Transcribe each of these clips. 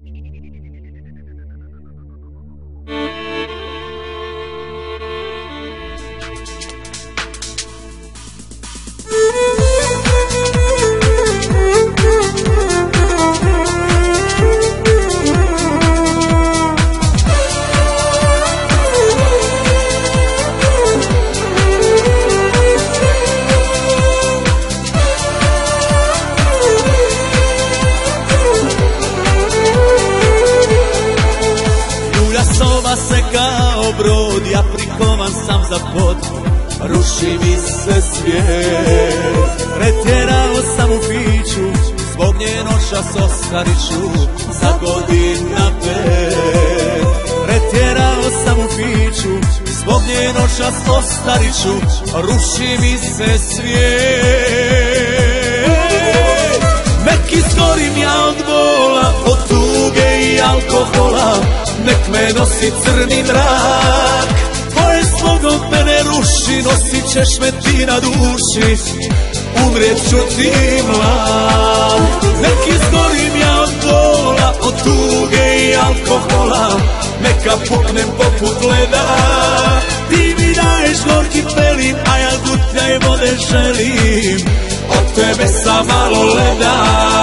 Se kao brod, ja prikovan sam za pod, ruši mi se svijet. Pretjerao sam u piću, zbog nje noćas ostariću za godina 5. Pretjerao sam u piću, zbog nje noćas ostariću, ruši mi se svijet. Nek izgorim ja od bola, od tuge i alkohola, nek me nosi crni mrak. Tvoje slogom mene ruši, nosit ćeš me ti na duši, umrijet ću ti mlad. Nek izgorim ja od bola, od tuge i alkohola, neka puknem poput leda. Ti mi daješ gorki pelin, a ja dutljaj vode želim, od tebe sam malo leda.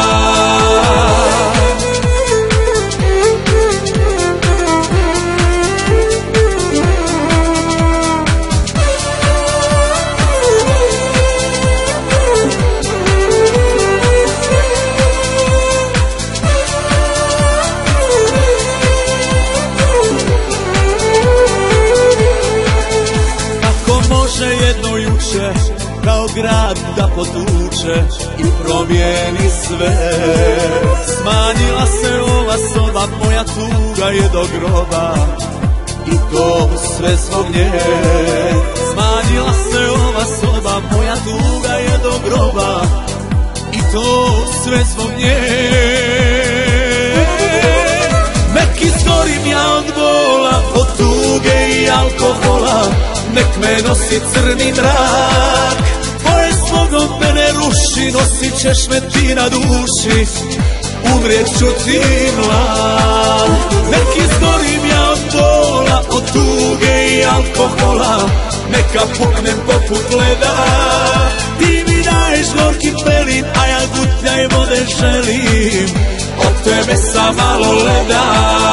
Jedno juče kao grad da potuče i promijeni sve. Smanjila se ova soba, moja tuga je do groba, i to sve zbog nje. Smanjila se ova soba, moja tuga je do groba, i to sve zbog nje. Nek izgorim ja od bola, od tuge i alkohola, nek me nosi crni mrak. Tvoje slogom mene ruši, nosit ćeš me ti na duši, umrijet ću ti mlad. Nek izgorim ja od bola, od tuge i alkohola, neka puknem poput leda. Ti mi daješ gorki pelin, a ja gutljaj vode želim, od tebe sam malo leda.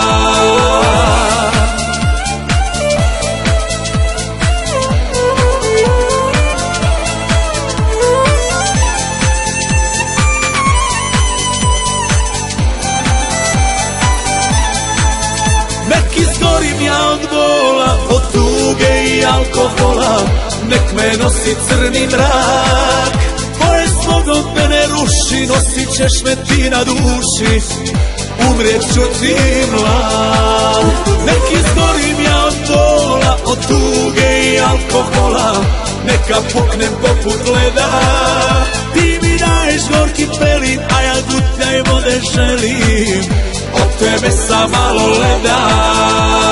Nek izgorim ja od bola, od tuge i alkohola, nek me nosi crni mrak. Tvoje slogom mene ruši, nosit ćeš me ti na duši, umrijet ću ti mlad. Nek izgorim ja od bola, od tuge i alkohola, neka puknem poput leda. Ti mi daješ gorki pelin, a ja dutljaj vode želim, od tebe sam malo leda.